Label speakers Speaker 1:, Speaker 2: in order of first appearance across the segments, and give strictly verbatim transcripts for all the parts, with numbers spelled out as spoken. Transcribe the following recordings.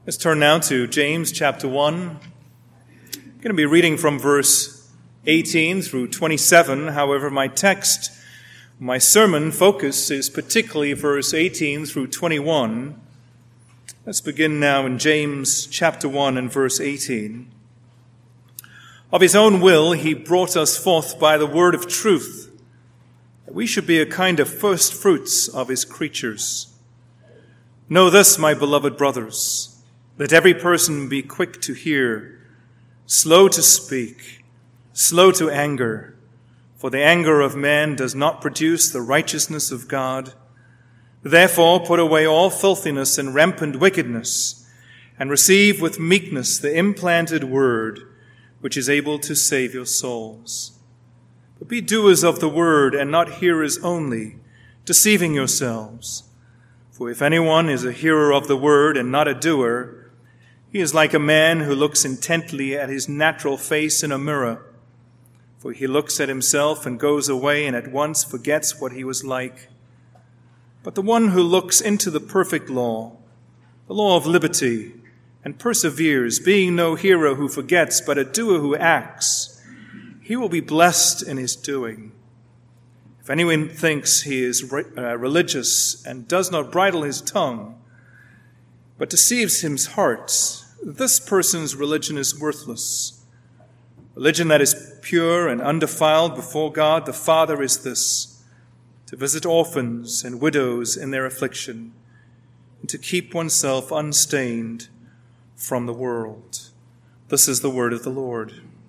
Speaker 1: Let's turn now to James chapter one. I'm going to be reading from verse eighteen through twenty-seven. However, my text, my sermon focus is particularly verse eighteen through twenty-one. Let's begin now in James chapter one and verse eighteen. Of his own will he brought us forth by the word of truth, that we should be a kind of first fruits of his creatures. Know this, my beloved brothers, let every person be quick to hear, slow to speak, slow to anger, for the anger of man does not produce the righteousness of God. Therefore put away all filthiness and rampant wickedness, and receive with meekness the implanted word, which is able to save your souls. But be doers of the word and not hearers only, deceiving yourselves. For if anyone is a hearer of the word and not a doer, he is like a man who looks intently at his natural face in a mirror. For he looks at himself and goes away and at once forgets what he was like. But the one who looks into the perfect law, the law of liberty, and perseveres, being no hearer who forgets, but a doer who acts, he will be blessed in his doing. If anyone thinks he is re- uh, religious and does not bridle his tongue, but deceives his heart, this person's religion is worthless. Religion that is pure and undefiled before God the Father is this, to visit orphans and widows in their affliction, and to keep oneself unstained from the world. This is the word of the Lord.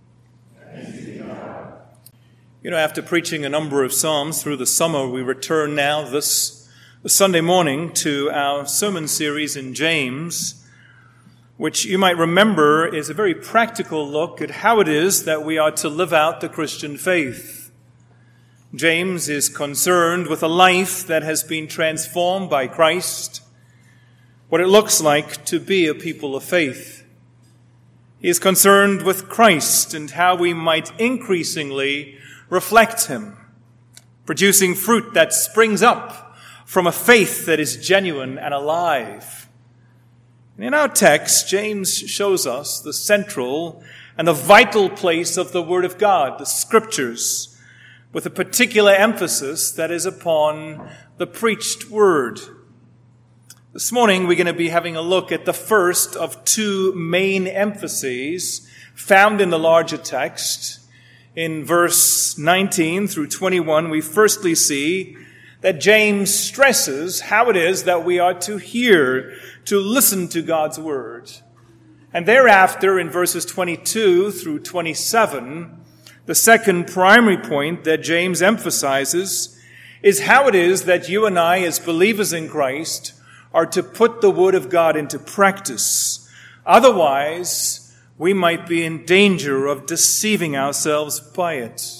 Speaker 1: You know, after preaching a number of Psalms through the summer, we return now this Sunday morning to our sermon series in James, which you might remember is a very practical look at how it is that we are to live out the Christian faith. James is concerned with a life that has been transformed by Christ, what it looks like to be a people of faith. He is concerned with Christ and how we might increasingly reflect him, producing fruit that springs up from a faith that is genuine and alive. In our text, James shows us the central and the vital place of the Word of God, the Scriptures, with a particular emphasis that is upon the preached Word. This morning, we're going to be having a look at the first of two main emphases found in the larger text. In verse nineteen through twenty-one, we firstly see that James stresses how it is that we are to hear, to listen to God's word. And thereafter, in verses twenty-two through twenty-seven, the second primary point that James emphasizes is how it is that you and I, as believers in Christ, are to put the word of God into practice. Otherwise, we might be in danger of deceiving ourselves by it.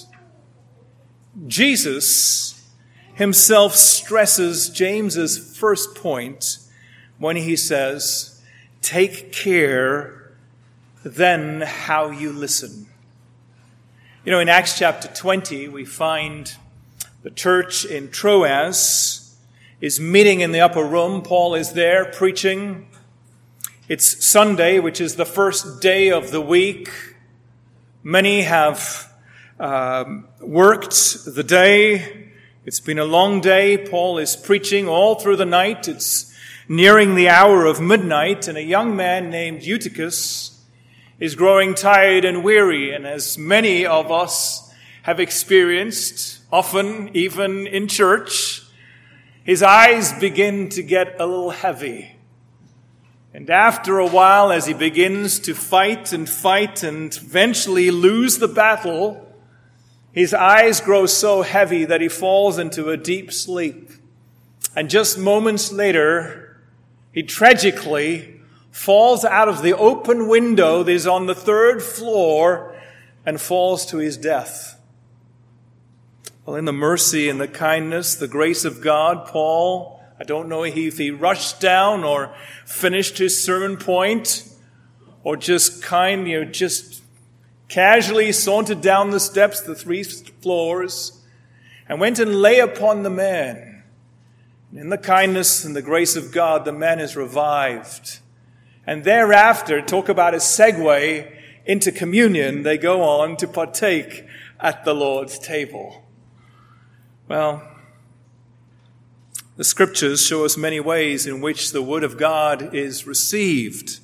Speaker 1: Jesus himself stresses James's first point when he says, take care then how you listen. You know, in Acts chapter twenty, we find the church in Troas is meeting in the upper room. Paul is there preaching. It's Sunday, which is the first day of the week. Many have um, worked the day. It's been a long day. Paul is preaching all through the night. It's nearing the hour of midnight, and a young man named Eutychus is growing tired and weary. And as many of us have experienced, often even in church, his eyes begin to get a little heavy. And after a while, as he begins to fight and fight and eventually lose the battle, his eyes grow so heavy that he falls into a deep sleep. And just moments later, he tragically falls out of the open window that is on the third floor and falls to his death. Well, in the mercy and the kindness, the grace of God, Paul, I don't know if he rushed down or finished his sermon point or just kind, you know, just casually sauntered down the steps, the three floors, and went and lay upon the man. In the kindness and the grace of God, the man is revived And thereafter, talk about a segue into communion, they go on to partake at the Lord's table. Well, the scriptures show us many ways in which the word of God is received.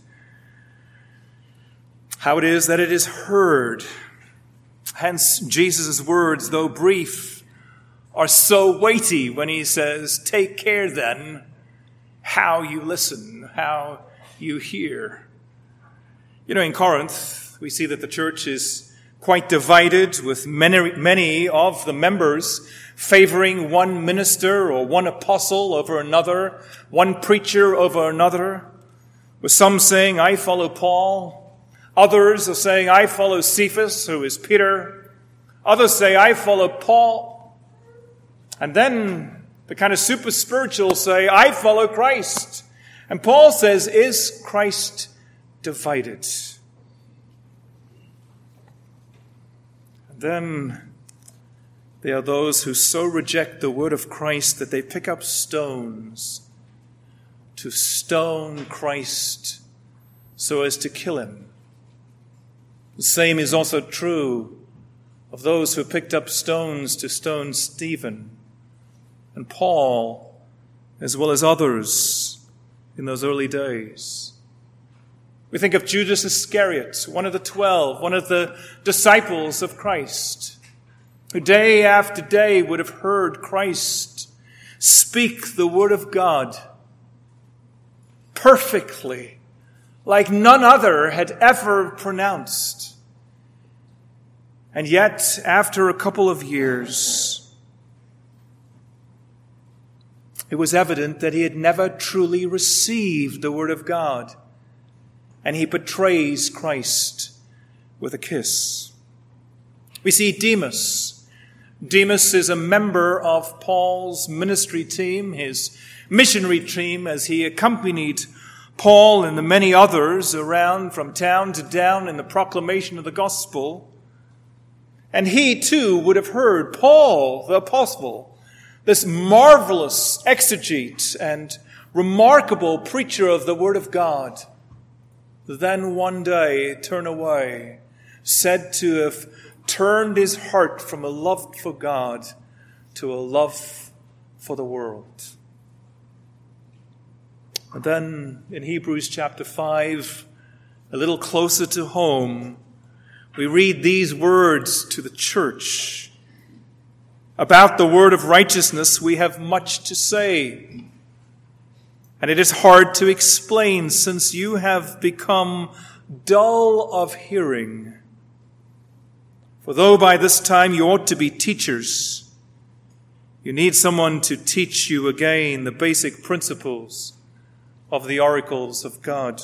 Speaker 1: How it is that it is heard. Hence, Jesus' words, though brief, are so weighty when he says, "Take care then how you listen, how you hear." You know, in Corinth, we see that the church is quite divided, with many, many of the members favoring one minister or one apostle over another, one preacher over another, with some saying, "I follow Paul." Others are saying, "I follow Cephas," who is Peter. Others say, "I follow Paul." And then the kind of super spiritual say, "I follow Christ." And Paul says, "Is Christ divided?" And then there are those who so reject the word of Christ that they pick up stones to stone Christ so as to kill him. The same is also true of those who picked up stones to stone Stephen and Paul, as well as others in those early days. We think of Judas Iscariot, one of the twelve, one of the disciples of Christ, who day after day would have heard Christ speak the word of God perfectly, like none other had ever pronounced. And yet, after a couple of years, it was evident that he had never truly received the word of God. And he betrays Christ with a kiss. We see Demas. Demas is a member of Paul's ministry team, his missionary team, as he accompanied Paul and the many others around from town to town in the proclamation of the gospel. And he too would have heard Paul, the apostle, this marvelous exegete and remarkable preacher of the word of God, then one day turn away, said to have turned his heart from a love for God to a love for the world. And then in Hebrews chapter five, a little closer to home, we read these words to the church. About the word of righteousness, we have much to say. And it is hard to explain, since you have become dull of hearing. For though by this time you ought to be teachers, you need someone to teach you again the basic principles of the oracles of God.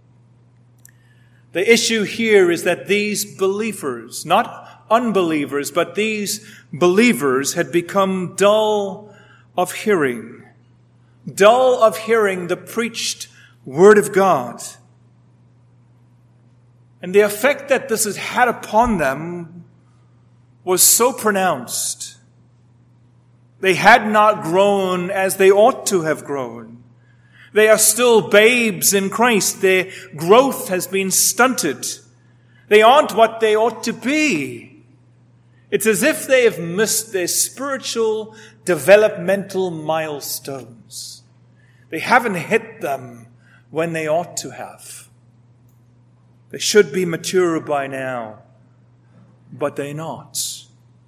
Speaker 1: The issue here is that these believers, not unbelievers, but these believers had become dull of hearing. Dull of hearing the preached word of God. And the effect that this has had upon them was so pronounced. They had not grown as they ought to have grown. They are still babes in Christ. Their growth has been stunted. They aren't what they ought to be. It's as if they have missed their spiritual developmental milestones. They haven't hit them when they ought to have. They should be mature by now, but they're not.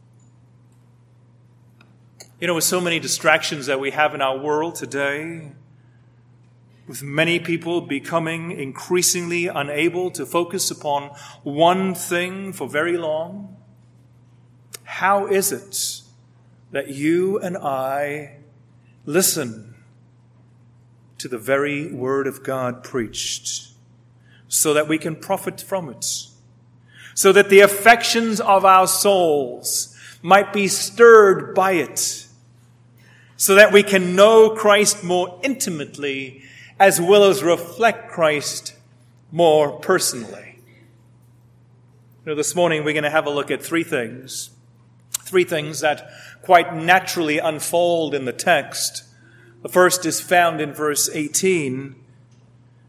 Speaker 1: You know, with so many distractions that we have in our world today, with many people becoming increasingly unable to focus upon one thing for very long, how is it that you and I listen to the very word of God preached so that we can profit from it, so that the affections of our souls might be stirred by it, so that we can know Christ more intimately as well as reflect Christ more personally? You know, this morning we're going to have a look at three things. Three things that quite naturally unfold in the text. The first is found in verse eighteen.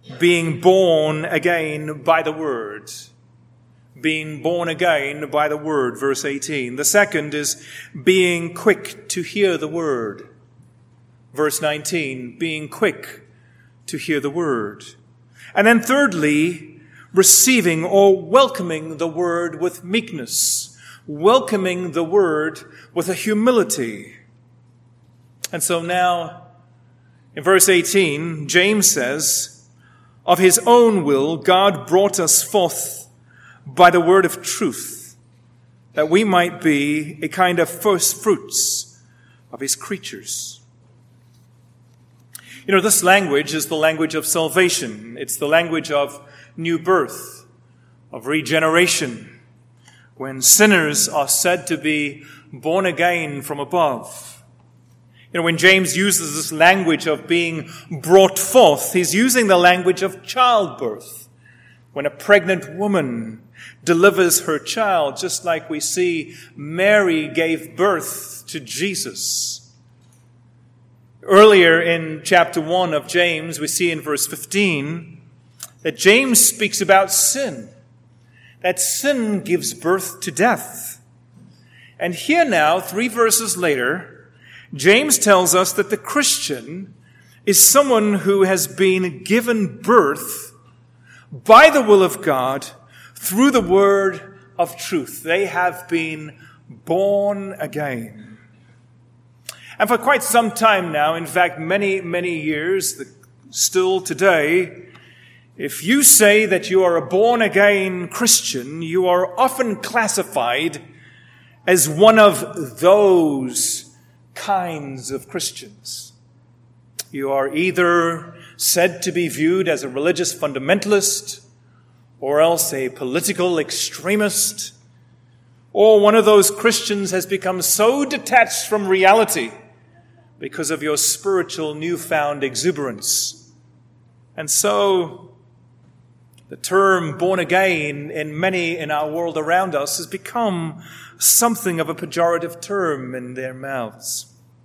Speaker 1: being born again by the Word. Being born again by the Word, verse eighteen. The second is being quick to hear the Word. Verse nineteen, being quick to hear the Word. And then thirdly, receiving or welcoming the Word with meekness. Welcoming the Word with a humility. And so now, in verse eighteen, James says, of his own will, God brought us forth by the word of truth, that we might be a kind of first fruits of his creatures. You know, this language is the language of salvation. It's the language of new birth, of regeneration, when sinners are said to be born again from above. You know, when James uses this language of being brought forth, he's using the language of childbirth. When a pregnant woman delivers her child, just like we see Mary gave birth to Jesus. Earlier in chapter one of James, we see in verse fifteen that James speaks about sin, that sin gives birth to death. And here now, three verses later, James tells us that the Christian is someone who has been given birth by the will of God through the word of truth. They have been born again. And for quite some time now, in fact, many, many years, still today, if you say that you are a born-again Christian, you are often classified as one of those kinds of Christians. You are either said to be viewed as a religious fundamentalist, or else a political extremist, or one of those Christians has become so detached from reality because of your spiritual newfound exuberance. And so, the term born again in many in our world around us has become something of a pejorative term in their mouths.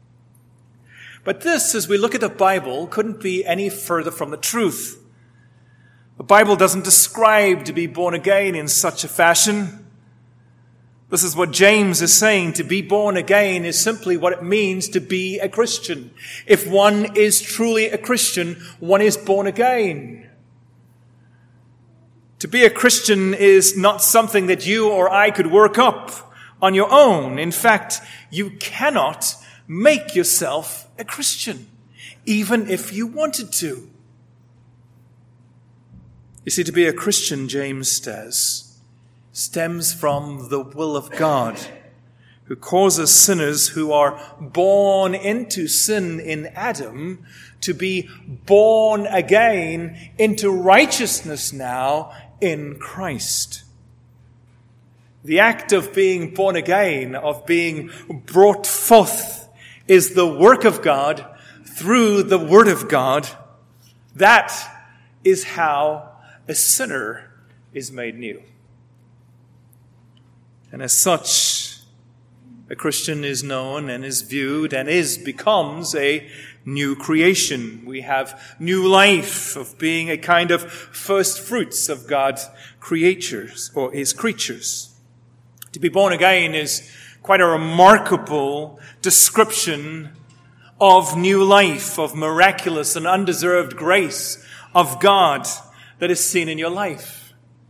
Speaker 1: But this, as we look at the Bible, couldn't be any further from the truth. The Bible doesn't describe to be born again in such a fashion. This is what James is saying. To be born again is simply what it means to be a Christian. If one is truly a Christian, one is born again. To be a Christian is not something that you or I could work up on your own. In fact, you cannot make yourself a Christian, even if you wanted to. You see, to be a Christian, James says, stems from the will of God, who causes sinners who are born into sin in Adam to be born again into righteousness now in Christ. The act of being born again, of being brought forth, is the work of God through the Word of God. That is how a sinner is made new. And as such, a Christian is known and is viewed and is becomes a new creation. We have new life of being a kind of first fruits of God's creatures or his creatures. To be born again is quite a remarkable description of new life, of miraculous and undeserved grace of God that is seen in your life.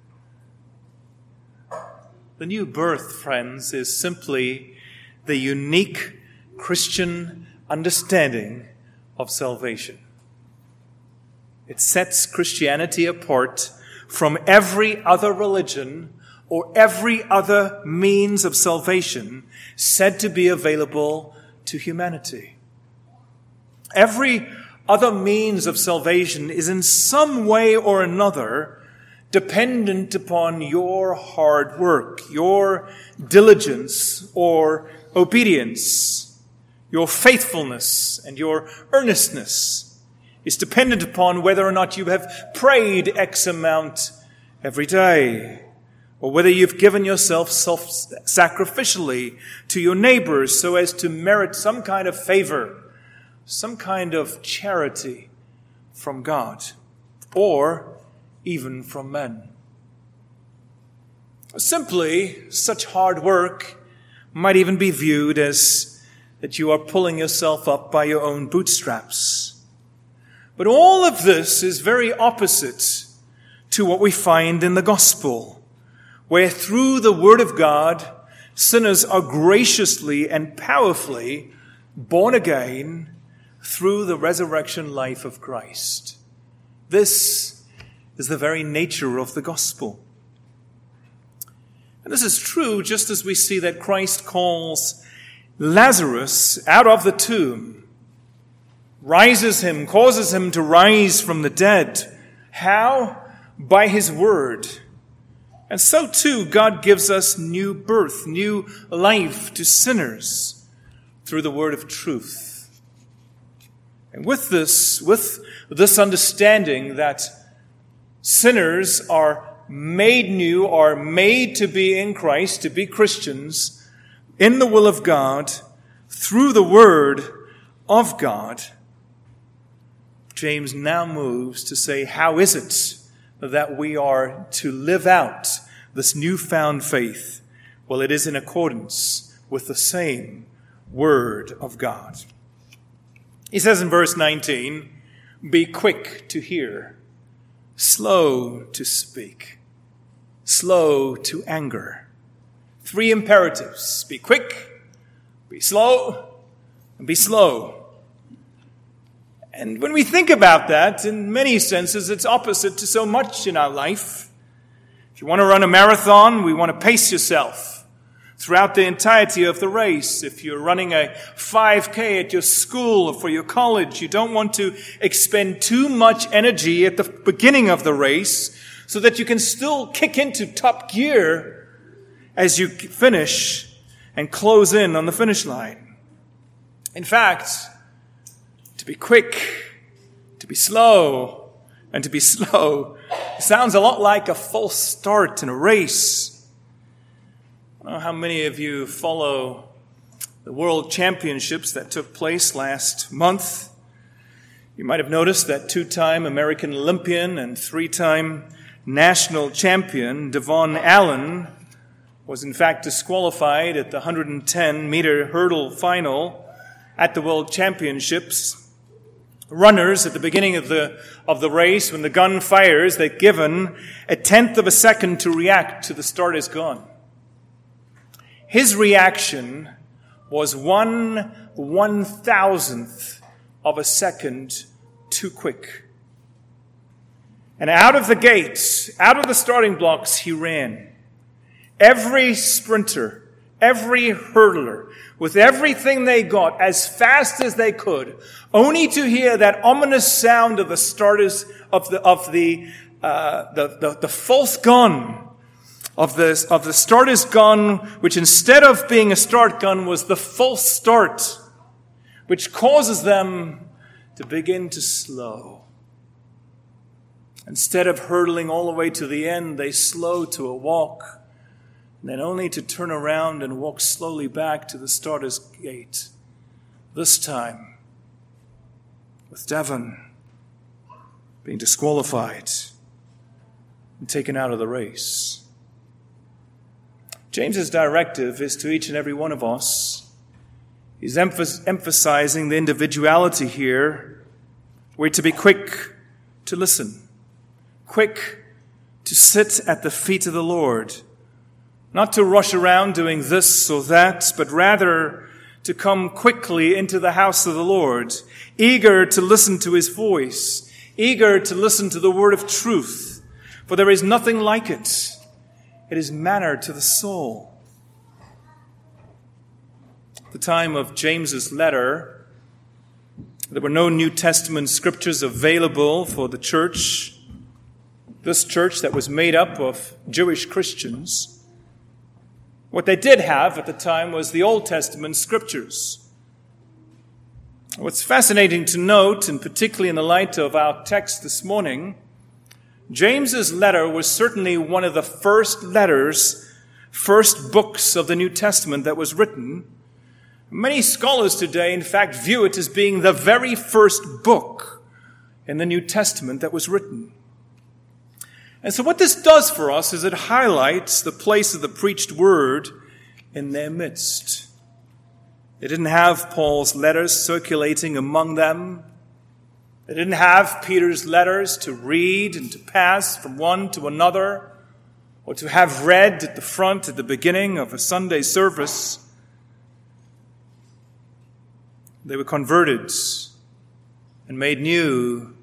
Speaker 1: The new birth, friends, is simply the unique Christian understanding of salvation. It sets Christianity apart from every other religion or every other means of salvation said to be available to humanity. Every other means of salvation is in some way or another dependent upon your hard work, your diligence or obedience, your faithfulness and your earnestness is dependent upon whether or not you have prayed X amount every day, or whether you've given yourself self-sacrificially to your neighbors so as to merit some kind of favor, some kind of charity from God. or even from men. Simply, such hard work might even be viewed as that you are pulling yourself up by your own bootstraps. But all of this is very opposite to what we find in the gospel, where through the word of God, sinners are graciously and powerfully born again through the resurrection life of Christ. This is the very nature of the gospel. And this is true just as we see that Christ calls Lazarus out of the tomb, rises him, causes him to rise from the dead. How? By his word. And so too, God gives us new birth, new life to sinners through the word of truth. And with this, with this understanding that sinners are made new, are made to be in Christ, to be Christians, in the will of God, through the word of God, James now moves to say, how is it that we are to live out this newfound faith? Well, it is in accordance with the same word of God. He says in verse nineteen, be quick to hear, slow to speak, slow to anger. Three imperatives. Be quick, be slow, and be slow. And when we think about that, in many senses, it's opposite to so much in our life. If you want to run a marathon, we want to pace yourself throughout the entirety of the race. If you're running a five K at your school or for your college, you don't want to expend too much energy at the beginning of the race so that you can still kick into top gear as you finish and close in on the finish line. In fact, to be quick, to be slow, and to be slow sounds a lot like a false start in a race. I don't know how many of you follow the World Championships that took place last month. You might have noticed that two-time American Olympian and three-time national champion Devon Allen was in fact disqualified at the one hundred ten meter hurdle final at the World Championships. Runners at the beginning of the of the race, when the gun fires, they're given a tenth of a second to react to the starter's gun. His reaction was one one thousandth of a second too quick. And out of the gates, out of the starting blocks, he ran. Every sprinter, every hurdler, with everything they got, as fast as they could, only to hear that ominous sound of the starters of the of the uh, the, the the false gun of the of the starter's gun, which instead of being a start gun was the false start, which causes them to begin to slow. Instead of hurtling all the way to the end, they slow to a walk. And then only to turn around and walk slowly back to the starter's gate. This time, with Devon being disqualified and taken out of the race. James's directive is to each and every one of us. He's emph- emphasizing the individuality here. We're to be quick to listen, quick to sit at the feet of the Lord. Not to rush around doing this or that, but rather to come quickly into the house of the Lord, eager to listen to his voice, eager to listen to the word of truth, for there is nothing like it. It is manna to the soul. At the time of James's letter, there were no New Testament scriptures available for the church, this church that was made up of Jewish Christians. What they did have at the time was the Old Testament scriptures. What's fascinating to note, and particularly in the light of our text this morning, James's letter was certainly one of the first letters, first books of the New Testament that was written. Many scholars today, in fact, view it as being the very first book in the New Testament that was written. And so what this does for us is it highlights the place of the preached word in their midst. They didn't have Paul's letters circulating among them. They didn't have Peter's letters to read and to pass from one to another, or to have read at the front at the beginning of a Sunday service. They were converted and made new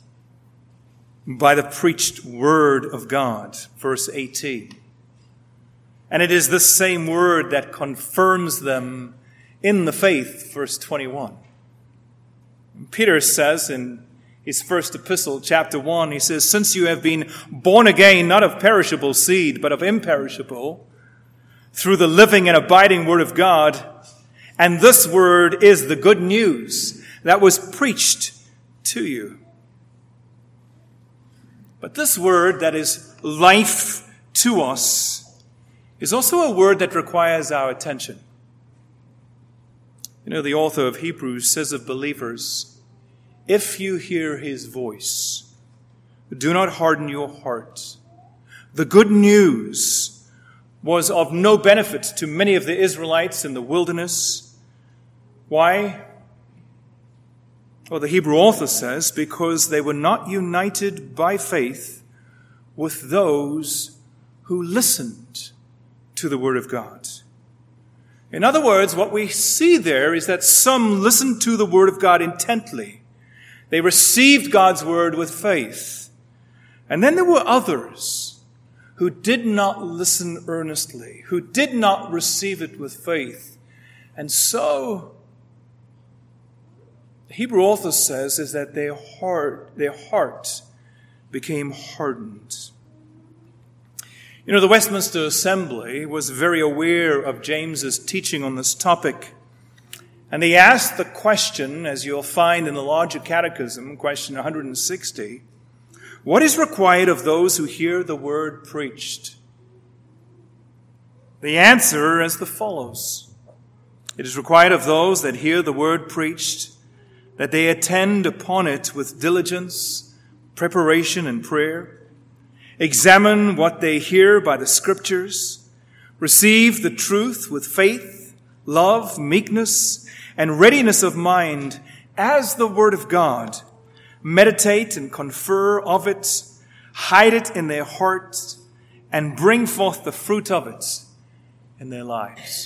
Speaker 1: by the preached word of God, verse eighteen. And it is this same word that confirms them in the faith, verse twenty-one. Peter says in his first epistle, chapter one, he says, since you have been born again, not of perishable seed, but of imperishable, through the living and abiding word of God, and this word is the good news that was preached to you. But this word that is life to us is also a word that requires our attention. You know, the author of Hebrews says of believers, if you hear his voice, do not harden your heart. The good news was of no benefit to many of the Israelites in the wilderness. Why? Well, the Hebrew author says, because they were not united by faith with those who listened to the word of God. In other words, what we see there is that some listened to the word of God intently. They received God's word with faith. And then there were others who did not listen earnestly, who did not receive it with faith. And so, the Hebrew author says is that their heart, their heart became hardened. You know, the Westminster Assembly was very aware of James's teaching on this topic. And they asked the question, as you'll find in the Larger Catechism, question one hundred sixty, what is required of those who hear the word preached? The answer is the follows. It is required of those that hear the word preached that they attend upon it with diligence, preparation, and prayer, examine what they hear by the Scriptures, receive the truth with faith, love, meekness, and readiness of mind as the Word of God, meditate and confer of it, hide it in their hearts, and bring forth the fruit of it in their lives.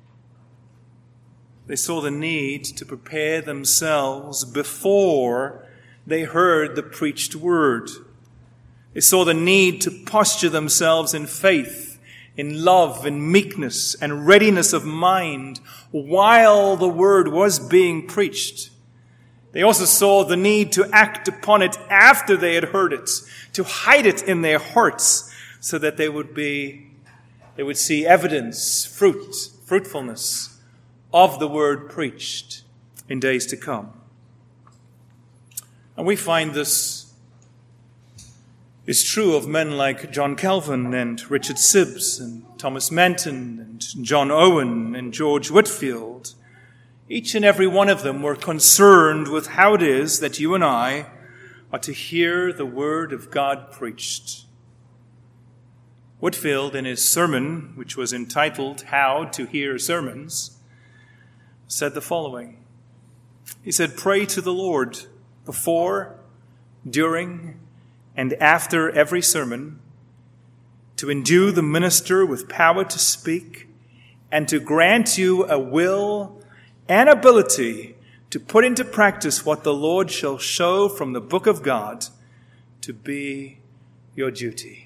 Speaker 1: They saw the need to prepare themselves before they heard the preached word. They saw the need to posture themselves in faith, in love, in meekness, and readiness of mind while the word was being preached. They also saw the need to act upon it after they had heard it, to hide it in their hearts so that they would be, they would see evidence, fruit, fruitfulness of the word preached in days to come. And we find this is true of men like John Calvin and Richard Sibbes and Thomas Manton and John Owen and George Whitefield. Each and every one of them were concerned with how it is that you and I are to hear the word of God preached. Whitefield, in his sermon, which was entitled How to Hear Sermons, said the following. He said, pray to the Lord before, during, and after every sermon to endue the minister with power to speak and to grant you a will and ability to put into practice what the Lord shall show from the book of God to be your duty.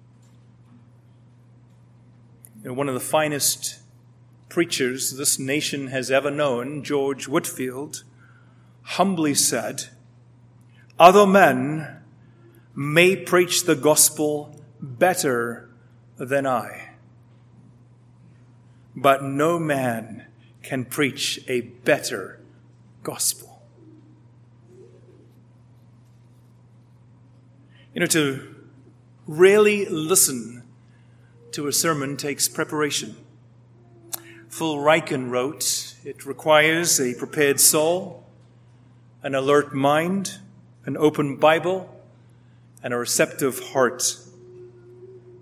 Speaker 1: You know, one of the finest preachers this nation has ever known, George Whitefield, humbly said, other men may preach the gospel better than I, but no man can preach a better gospel. You know, to really listen to a sermon takes preparation. Phil Ryken wrote, it requires a prepared soul, an alert mind, an open Bible, and a receptive heart.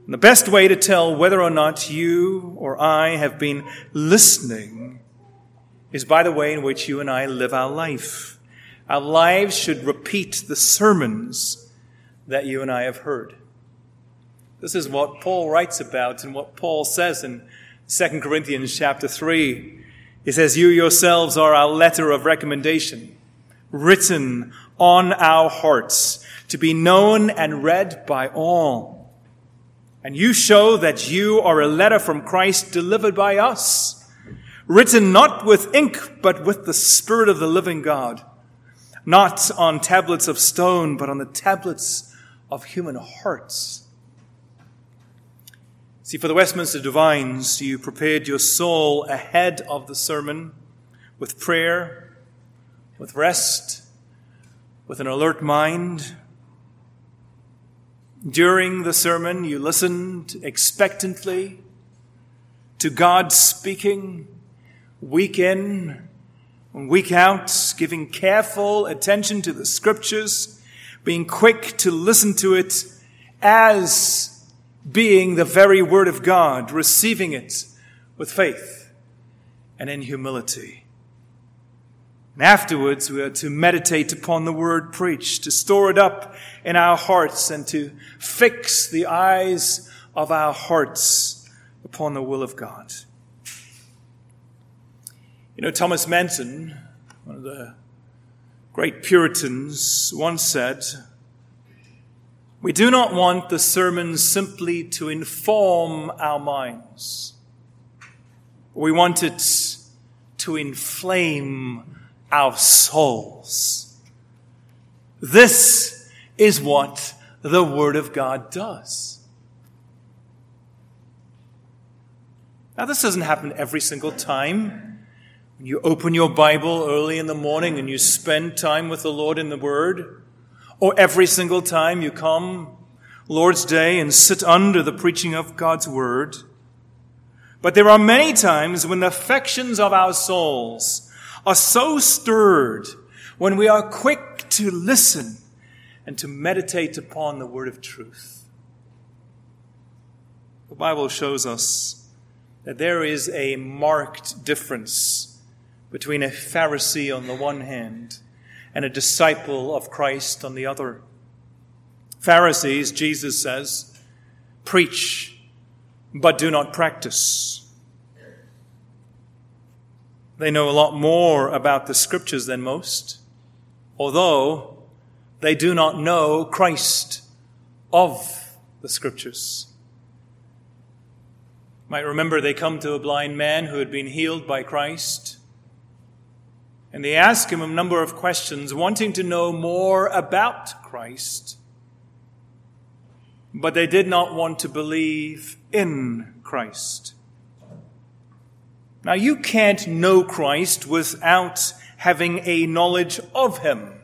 Speaker 1: And the best way to tell whether or not you or I have been listening is by the way in which you and I live our life. Our lives should repeat the sermons that you and I have heard. This is what Paul writes about and what Paul says in Second Corinthians chapter three. He says, you yourselves are our letter of recommendation, written on our hearts, to be known and read by all. And you show that you are a letter from Christ delivered by us, written not with ink, but with the Spirit of the living God, not on tablets of stone, but on the tablets of human hearts. See, for the Westminster Divines, you prepared your soul ahead of the sermon with prayer, with rest, with an alert mind. During the sermon, you listened expectantly to God speaking week in and week out, giving careful attention to the Scriptures, being quick to listen to it as being the very Word of God, receiving it with faith and in humility. And afterwards, we are to meditate upon the word preached, to store it up in our hearts, and to fix the eyes of our hearts upon the will of God. You know, Thomas Manton, one of the great Puritans, once said, we do not want the sermon simply to inform our minds. We want it to inflame our souls. This is what the Word of God does. Now, this doesn't happen every single time. When you open your Bible early in the morning and you spend time with the Lord in the Word, or every single time you come Lord's Day and sit under the preaching of God's Word. But there are many times when the affections of our souls are so stirred, when we are quick to listen and to meditate upon the word of truth. The Bible shows us that there is a marked difference between a Pharisee on the one hand and a disciple of Christ on the other. Pharisees, Jesus says, preach, but do not practice. They know a lot more about the Scriptures than most, although they do not know Christ of the Scriptures. You might remember they come to a blind man who had been healed by Christ, and they ask him a number of questions, wanting to know more about Christ. But they did not want to believe in Christ. Now, you can't know Christ without having a knowledge of him.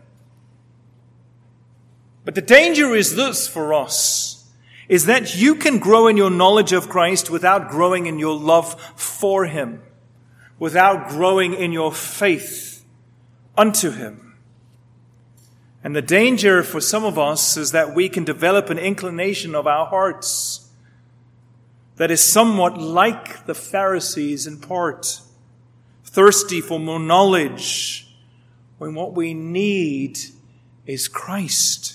Speaker 1: But the danger is this for us, is that you can grow in your knowledge of Christ without growing in your love for him, without growing in your faith unto him. And the danger for some of us is that we can develop an inclination of our hearts that is somewhat like the Pharisees in part, thirsty for more knowledge, when what we need is Christ.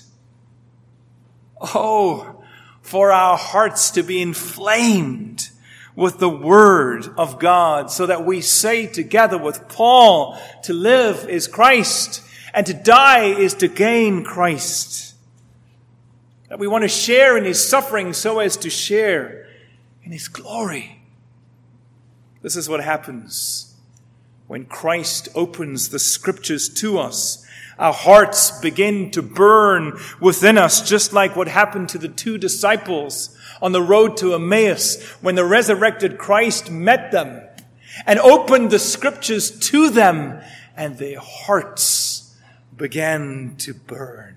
Speaker 1: Oh, for our hearts to be inflamed with the Word of God, so that we say together with Paul, to live is Christ, and to die is to gain Christ. That we want to share in his suffering so as to share in his glory. This is what happens when Christ opens the Scriptures to us. Our hearts begin to burn within us, just like what happened to the two disciples on the road to Emmaus when the resurrected Christ met them and opened the Scriptures to them, and their hearts began to burn.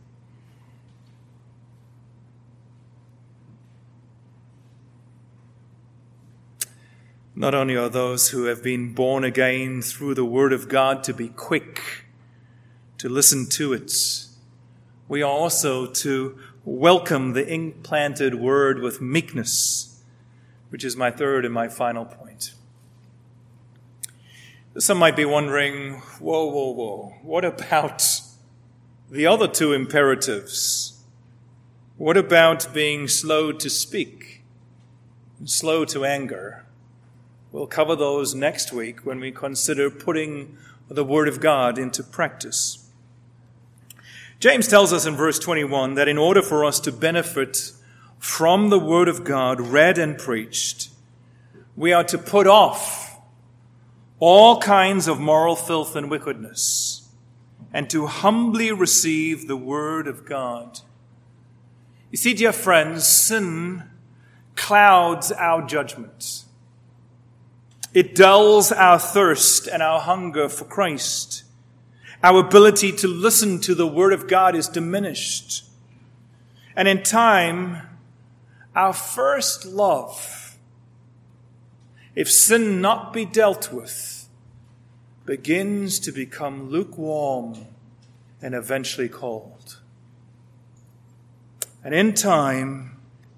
Speaker 1: Not only are those who have been born again through the Word of God to be quick to listen to it we are also to welcome the implanted word with meekness, which is my third and my final point. Some might be wondering, whoa, whoa, whoa, what about the other two imperatives? What about being slow to speak and slow to anger? We'll cover those next week when we consider putting the Word of God into practice. James tells us in verse twenty-one that in order for us to benefit from the Word of God read and preached, we are to put off all kinds of moral filth and wickedness and to humbly receive the Word of God. You see, dear friends, sin clouds our judgment. It dulls our thirst and our hunger for Christ. Our ability to listen to the Word of God is diminished. And in time, our first love, if sin not be dealt with, begins to become lukewarm and eventually cold. And in time,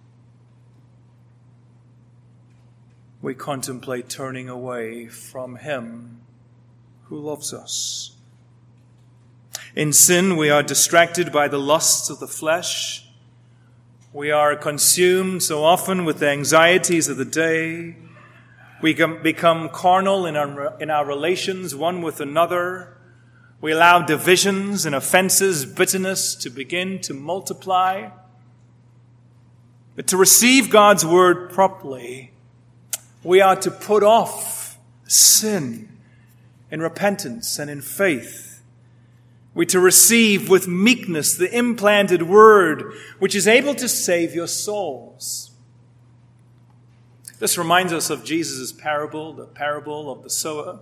Speaker 1: we contemplate turning away from Him who loves us. In sin, we are distracted by the lusts of the flesh. We are consumed so often with the anxieties of the day. We become carnal in our, in our relations one with another. We allow divisions and offenses, bitterness to begin to multiply. But to receive God's word properly, we are to put off sin in repentance and in faith. We're to receive with meekness the implanted word, which is able to save your souls. This reminds us of Jesus' parable, the parable of the sower.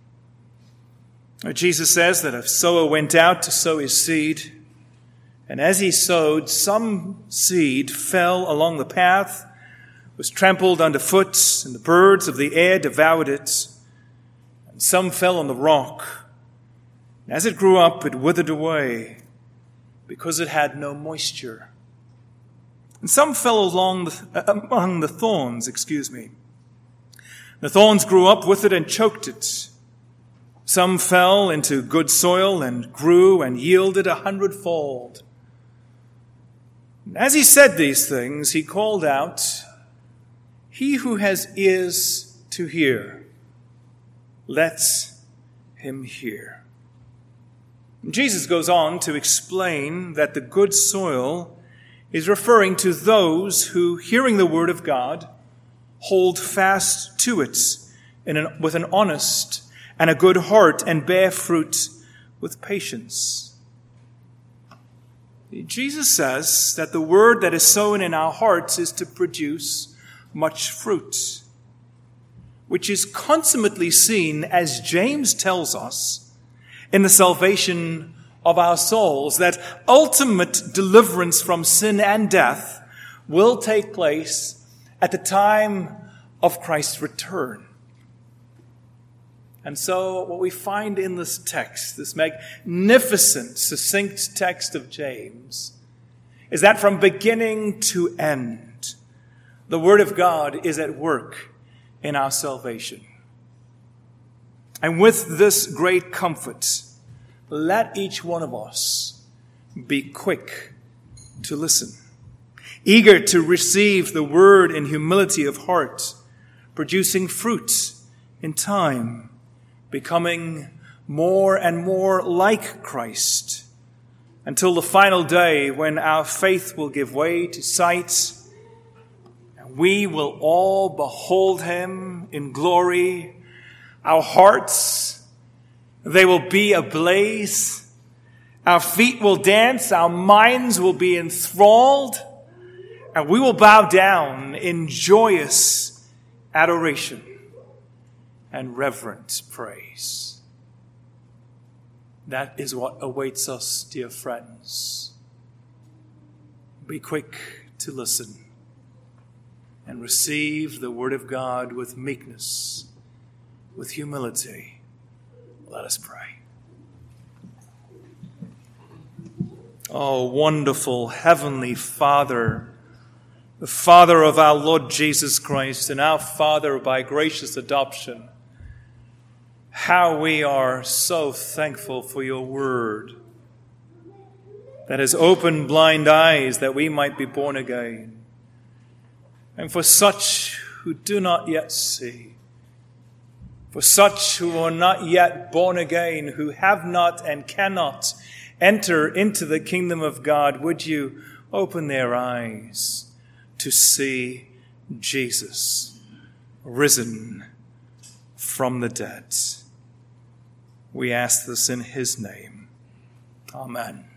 Speaker 1: Jesus says that a sower went out to sow his seed, and as he sowed, some seed fell along the path, was trampled underfoot, and the birds of the air devoured it, and some fell on the rock. As it grew up, it withered away because it had no moisture. And some fell along the, among the thorns, excuse me. The thorns grew up with it and choked it. Some fell into good soil and grew and yielded a hundredfold. As he said these things, he called out, "He who has ears to hear, let him hear." Jesus goes on to explain that the good soil is referring to those who, hearing the word of God, hold fast to it in an, with an honest and a good heart and bear fruit with patience. Jesus says that the word that is sown in our hearts is to produce much fruit, which is consummately seen, as James tells us, in the salvation of our souls, that ultimate deliverance from sin and death will take place at the time of Christ's return. And so what we find in this text, this magnificent, succinct text of James, is that from beginning to end, the Word of God is at work in our salvation. And with this great comfort, let each one of us be quick to listen, eager to receive the word in humility of heart, producing fruit in time, becoming more and more like Christ, until the final day when our faith will give way to sight, and we will all behold Him in glory. Our hearts, they will be ablaze. Our feet will dance. Our minds will be enthralled. And we will bow down in joyous adoration and reverent praise. That is what awaits us, dear friends. Be quick to listen and receive the word of God with meekness, with humility. Let us pray. Oh, wonderful Heavenly Father, the Father of our Lord Jesus Christ and our Father by gracious adoption, how we are so thankful for your word that has opened blind eyes that we might be born again. And for such who do not yet see, for such who are not yet born again, who have not and cannot enter into the kingdom of God, would you open their eyes to see Jesus risen from the dead? We ask this in his name. Amen.